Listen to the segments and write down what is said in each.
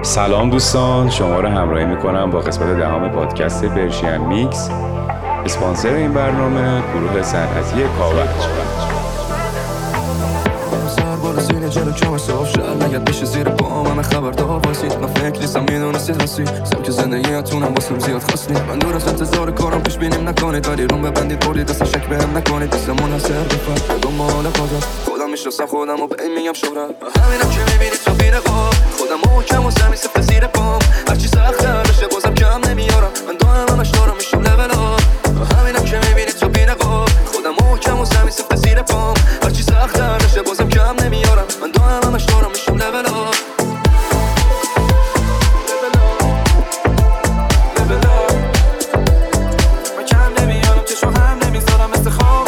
سلام دوستان، شما رو همراهی میکنم با قسمت دهم پادکست پرشین میکس. اسپانسر این برنامه گروه صنعتی کاوچ. زیر جلو کم صاف شد نگرد بشه زیر پام همه خبردار باشید. من فکر نیستم میدونستید هستی سبک زندگیتونم واسم زیاد خاص نیست. من دور از انتظار کارم پیش بینیم نکنید ولی روم ببندید بردید دست شک بهم نکنید. دستمون هست بفر دنبال قدرت خودم میشناسم خودم و به این میگم شهرت. همینم که میبینید تو بیر قاب خودم محکم و زمین سفت زیر پام. هرچی سخت‌تر بشه بازم کم نمیارم. من دائم همش دارم میشم لول آپ. همینم که میبینید تو بیر قاب خودم محکم و زمین سفت زیر پام. هرچی سخت‌تر بشه بازم کم نمیارم. من دائم همش دارم میشم لول آپ. من کم نمیارم چشم هم نمیذارم مثل خواب.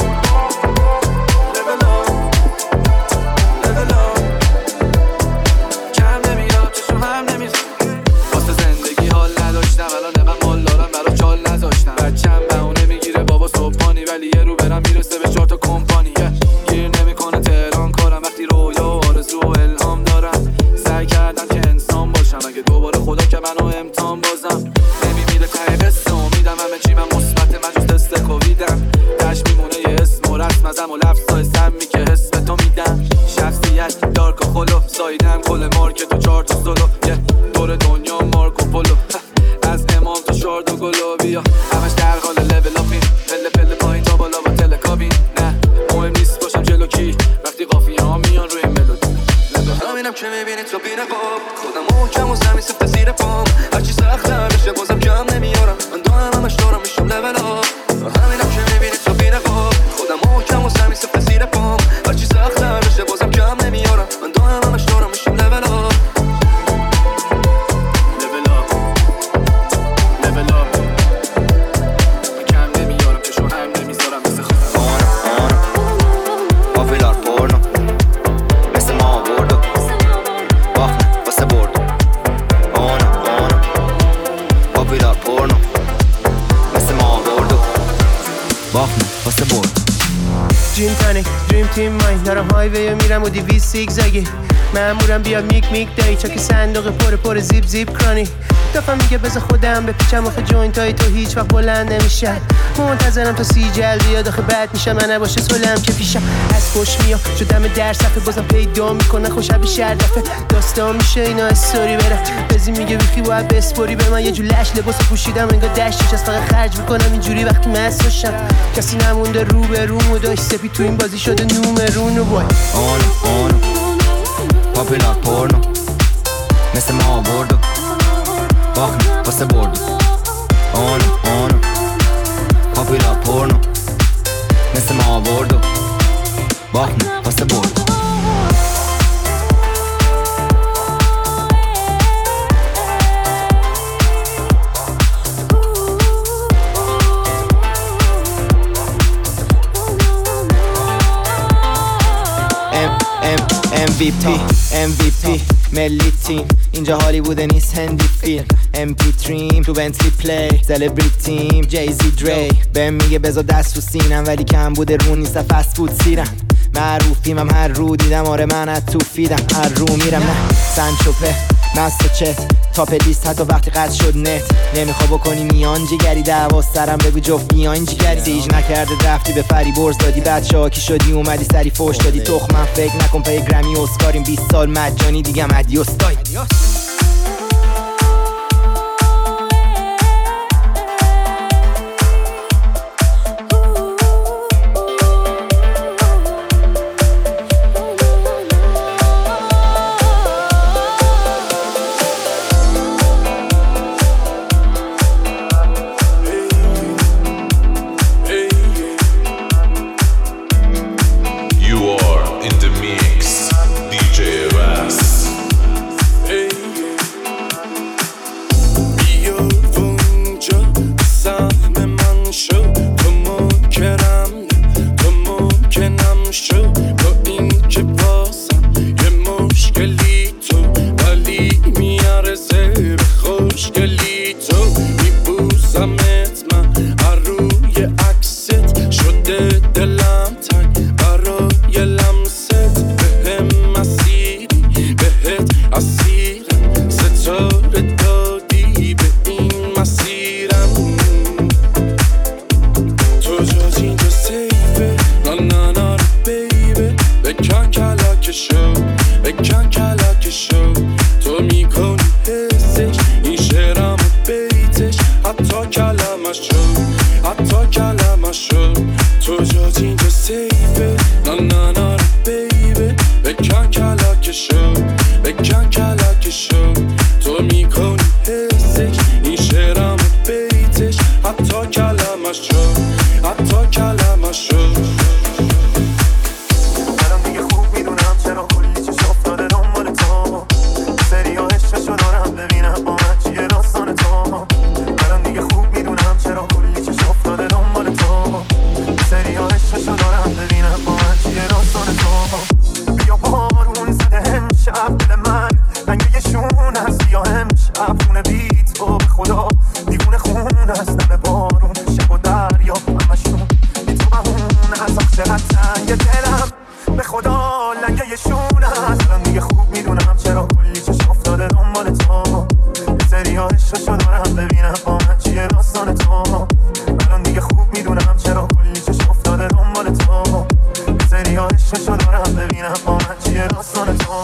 کم نمیارم چشم هم نمیذارم. واسه زندگی حال نداشتم الان نقم مال دارم برا چال نذاشتم. بچم بهونه میگیره بابا صبحانی ولی یه رو برم میرسه به 4 تا کمپانی. گیر نمیکنه تهران کارم وقتی رویا و آرزو و الهام دارم. سعی کردم که انسان باشم اگه دوباره خدا که منو امتحان بازم. نمیمیره ته قصه امیدم همه چی من مثبت من جز تست کوویدم. تش میمونه یه اسم و رسم ازم و لفظای سمی که حس به تو میدم. شخصیت دارک و خلو سایدم کل مارکت و 4 تا سولو. یه دور دنیا مارکو پولو از امام تا شارد و گلابیا همش در حال لول اپین. پله پله پایین تا بالا با تلکابین. نه مهم نیست باشم جلو کی وقتی قافیه ها میان روی ملودی. همینم که میبینید تو بین قاب خودم محکم و زمین سفت زیر پام. هرچی سخت‌تر بشه بازم کم نمیارم. من دائم همش دارم میشم لول آپ. همینم که میبینید تو بین قاب خودم محکم و زمین سفت زیر پام. هرچی سخت‌تر بشه بازم کم نمیارم. من دائم همش دارم میشم لول آپ. دریم تانیک دریم تیم ماین دارم هایوی میرم و 200 زیگزاگی. مامورم بیاد میک میک دایی چاک صندوق پر زیپ زیپ کرانی. دفعه میگه بذار خودم بپیچم آخه جوینت های تو هیچ وقت بلند نمیشه. منتظرم تا 30 جلد بیاد آخه بد میشه من نباشه سلم که پیشم از خوش میام شدم در صفحه بازم پیدا میکنه خوشبی شهر دفعه داستان میشه اینا استوری بره. بزی میگه بیخی باید بسپوری به من یه جو لش لباس پوشیدم انگار دشتیش از فقط خرج میکنم اینجوری وقتی مست باشم. کسی نمونده رو به رومو داشت سپی تو این بازی شده نومرونو بای آنو پاپولار پورنو مثل ما بردو باخنه واسه بردو. آنو پاپولار پورنو مثل ما بردو باخنه واسه بردو. MVP ملی تیم اینجا هالیوود نیست هندی فیلم. MP3 تو بنتلی پلی سلبریتیم جیزی دری. بهم میگه بذار دست تو سینم ولی کم بوده رو نیست فست فود سیرم. معروفیم هم هر رو دیدم آره من از تو فیدم هر رو میرم. نه سنچوپه مست چت تاپ لیست حتی وقتی قد شد نت. نمیخوا بکنی میان جگری دعوا سرم بگو جفت بیاین جگری. سیج نکرده رفتی به فری برز دادی بچه ها کی شدی اومدی سری فوش دادی. تخمم فکر نکن پای گرمی اسکاریم 20 سال مجانی دیگم ادیوس دای. You are in the mix, DJ Ras. کلکشو بکن کلکشو تو میکنی حسش این شعرم و بیتش حتی کلمشو حتی کلمشو تو جات اینجا سیفه نه نه نه بیبه بکن کلکشو بکن کلکشو تو میکنی حسش این شعرم و بیتش حتی کلمشو حتی کلمشو الان دیگه خوب میدونم چرا کلی چش افتاده دنبال تو سری ها عشقشو دارم ببینم با من چیه داستان تو الان دیگه خوب میدونم چرا کلی چش افتاده دنبال تو سری ها عشقشو دارم ببینم با من چیه داستان تو بیا بارون زده امشب دل من رنگ یه شون هست یا امشب خونه بیت تو به خدا دیوونه خون هست دم بارون شب و دریا همشون بی تو بهون هست آخ چقدر تنگ دلم به خدا لنگه یه شون هست الان دیگه خوب میدونم چرا کلی چش افتاده دنبال تو یه سری ها عشقشو دارم ببینم با من چیه داستان تو الان دیگه خوب میدونم چرا کلی چش افتاده دنبال تو یه سری ها عشقشو دارم ببینم با من چیه داستان تو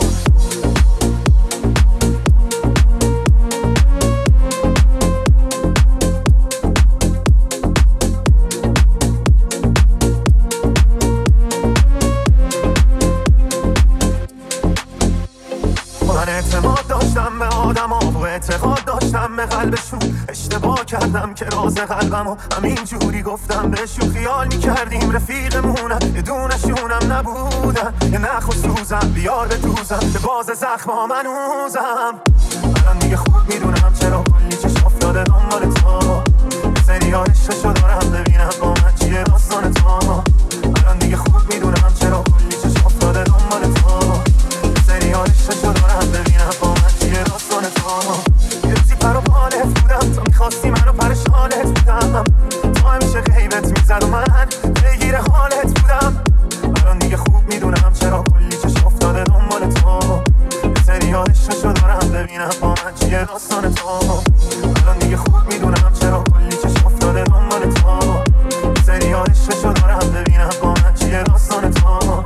اعتماد داشتم به آدم ها و اعتقاد داشتم به قلبشون اشتباه کردم که راز قلبم و همین جوری گفتم بهشون خیال میکردیم رفیقمونم یه دونشونم نبودن یه نخ و سوزم بیار به دوزم به باز زخم ها منوزم الان دیگه خوب میدونم چرا کلی چش افتاده دنبال تو یه سری ها عشقشو دارم ببینم با من چیه داستان تو الان دیگه خوب میدونم چرا کلی چش افتاده دنبال تو سری ها عشقشو دارم ببینم با من چیه داستان تو یه روزی پر و بالت بودم تو میخواستی منو پرشانت بودم تو همیشه غیبت میزد و من بگیر حالت بودم الان دیگه خوب میدونم چرا کلی چش افتاده دنبال تو یه سری ها عشقشو دارم ببینم با من چیه داستان تو الان دیگه خوب میدونم چرا کلی چش افتاده دنبال تو یه سری ها عشقشو دارم ببینم با من چیه داستان تو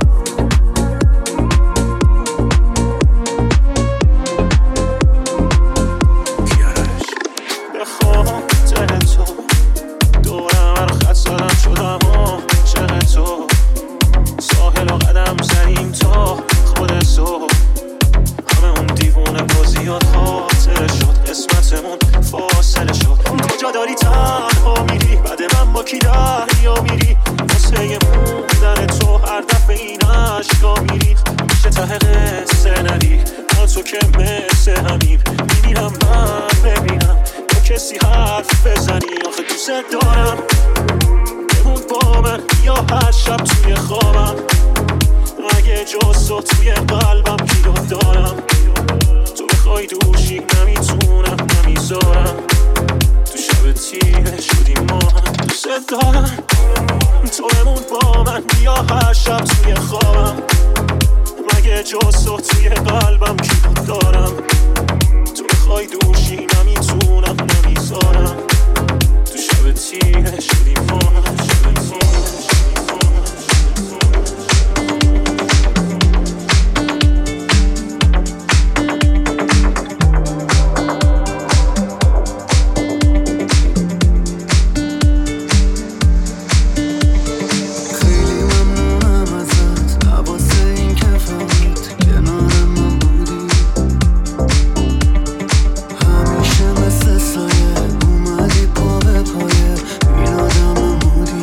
همیشه مثل سایه اومدی پا به پایه این آدم مودی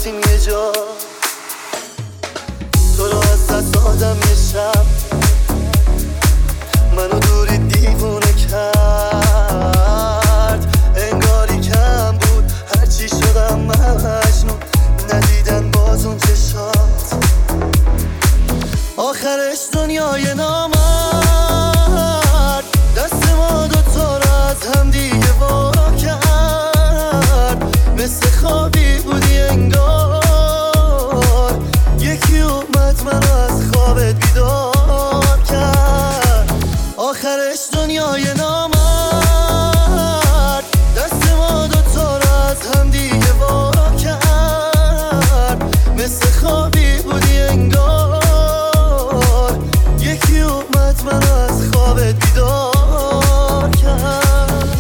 نشستیم یه جا، تو رو از دست دادم یه شب، منو دوری دیوونه کرد، انگاری کم بود هرچی شدم مجنون، ندیدن باز اون چشات، آخرش دنیای نامرد دست ما دوتا رو از هم دیگه وا کرد، مثل خوابی بودی انگار، یکی اومد منو از خوابت بیدار کرد، آخرش دنیای نامرد دست ما دوتا رو از هم دیگه وا کرد، مثل خوابی بودی انگار، یکی اومد منو از خوابت بیدار کرد.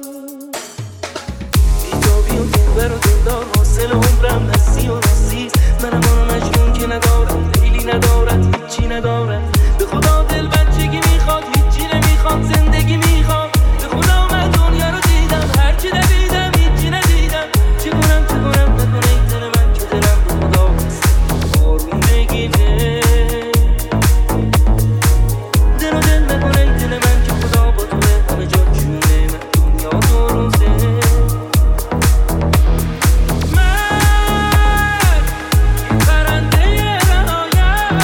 بیتابی و دلبر و دلدار حاصل عمرم نسی و نسی، منم آنو مجنون که ندارم لیلی ندارد هیچی ندارد، به خدا دل بچگی میخواد هیچی نمیخواد زندگی میخواد، به خدا من دنیا رو دیدم هرچی ندیدم هیچی ندیدم، چه کنم نکنه این دل من که دلم به خدا بست آروم بگیره، دل و دل نکنه این دل من که خدا با توه همه جا جونه من دنیا دو روزه، من پرنده رهایم،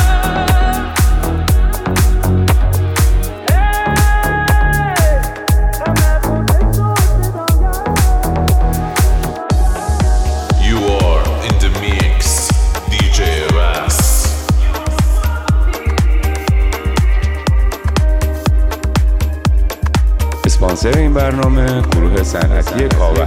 You are in the mix, DJ Ras. اسپانسر این برنامه گروه صنعتی کاوش.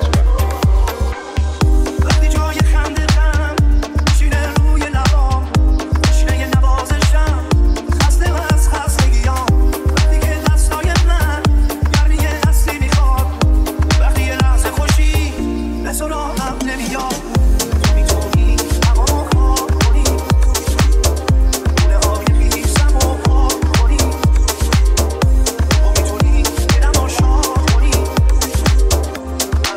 وقتی جای خنده دم شینه روی لبام، شینه نوازشم خسته و از خستگیام، وقتی که دستای من گرمی هستی میخواد، وقتی یه لحظه خوشی به سراغم نمیاد، تو میتونی همامو خواب کنی، خونه های خیسم و خواب کنی، تو میتونی دلمو شاد کنی،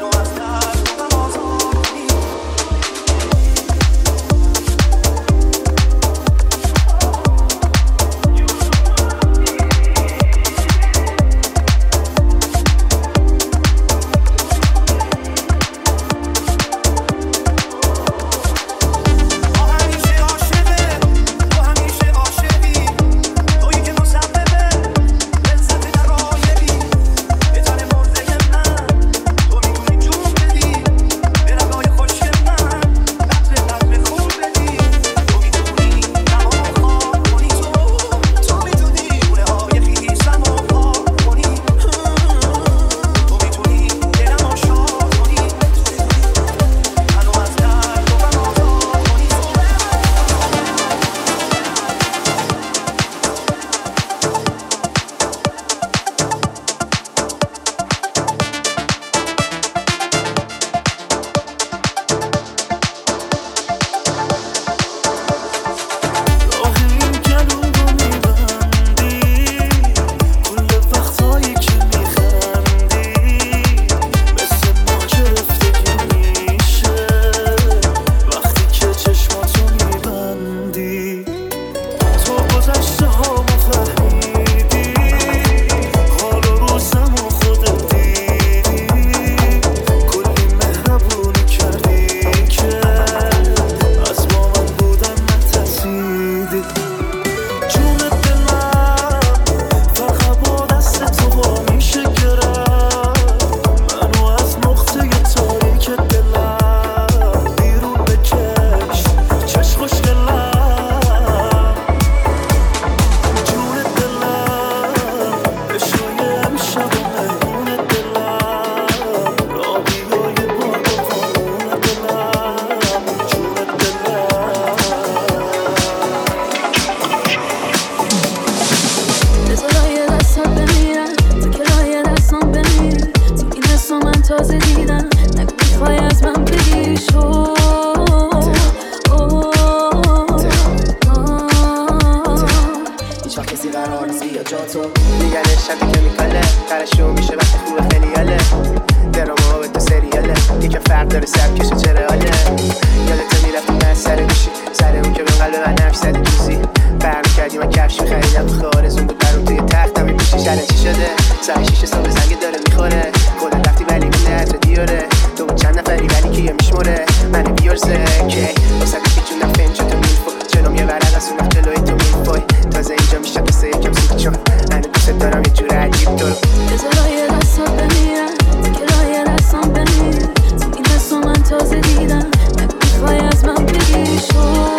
بیارزه که واسه پیچوندم فنچه تو میلفو جنوم یه ورق از اونم جلوی تو میلفوی تازه اینجا میشه قصه یکم سود چون من دوست دارم یه جور عجیب تو رو بذارای دستات بمیرم تکلای دستام بمیرم تو این دستو من تازه دیدم نگو میخوای از من بگیری شو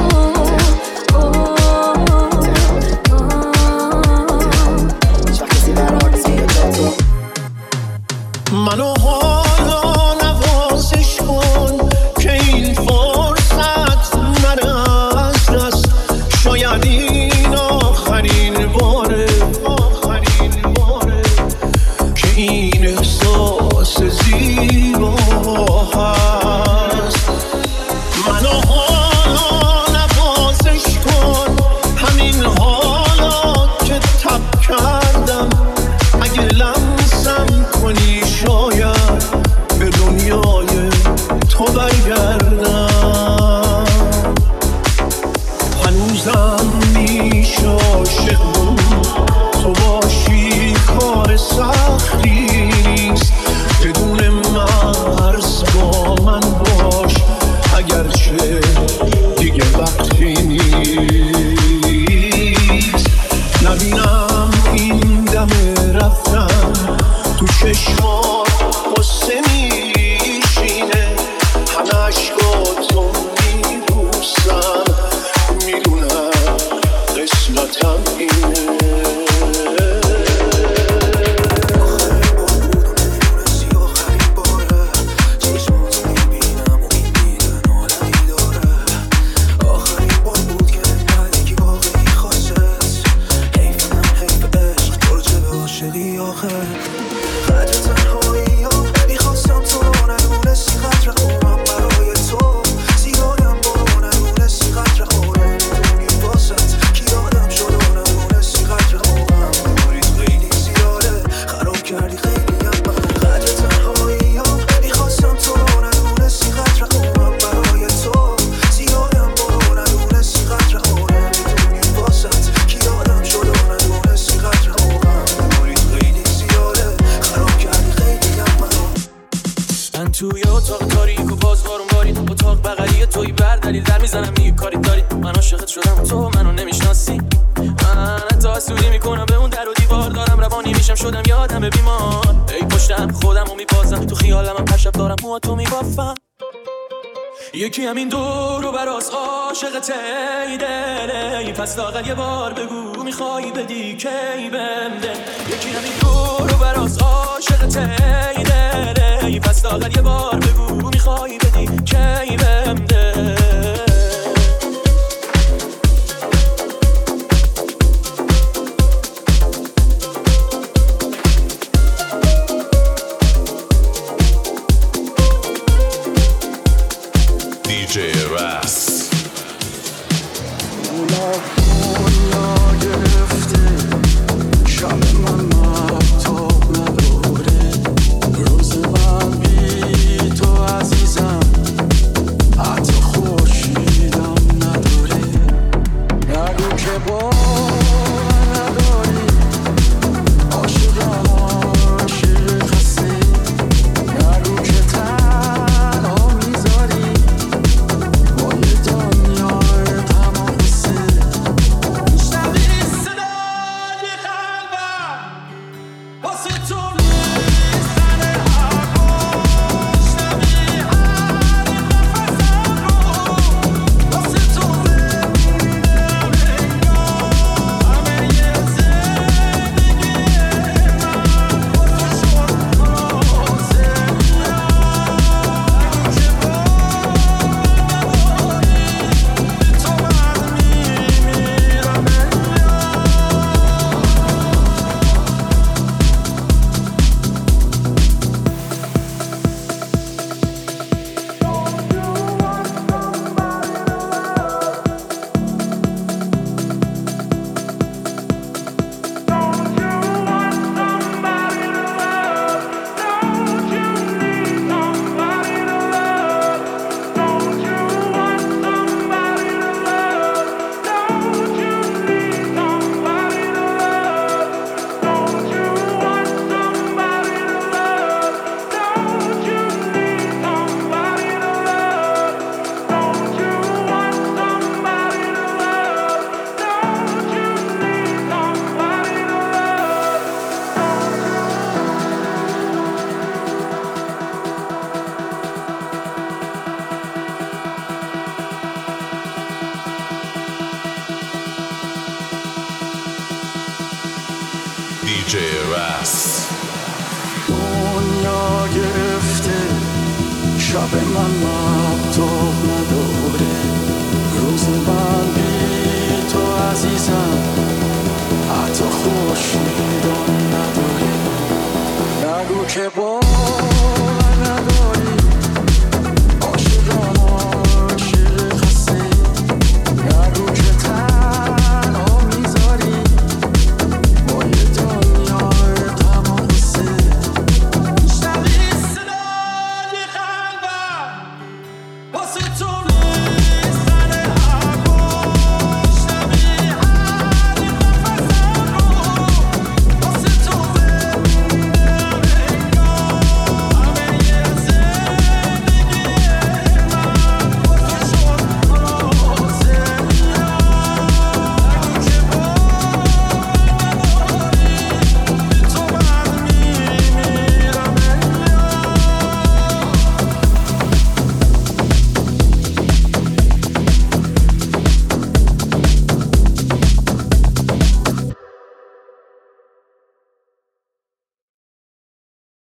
منو حالا نوازش کن که این فرصت نره از دست شاید این آخرین باره که این احساس زیبا هست منو حالا نوازش کن همین حالا که تب کردم اگه لمسم کنی شاید به دنیای تو برگردم هنوزم میشه عاشقم تو باشی کار سختی نیست بدون مرز با من باش اگرچه دیگه وقتی نیست نبینم این دم رفتن تو چشمات قصه میشینه همه عشقاتو میبوسم میدونم قسمتم اینه یکی همین دور و براس عاشقت ای دل پس لاغر یه بار بگو میخوای بدی کی بنده یکی همین دور و براس عاشقت ای دل پس لاغر یه بار بگو میخوای بدی کی بنده DJ Ras. DJ Ras. دنیا گرفته شب من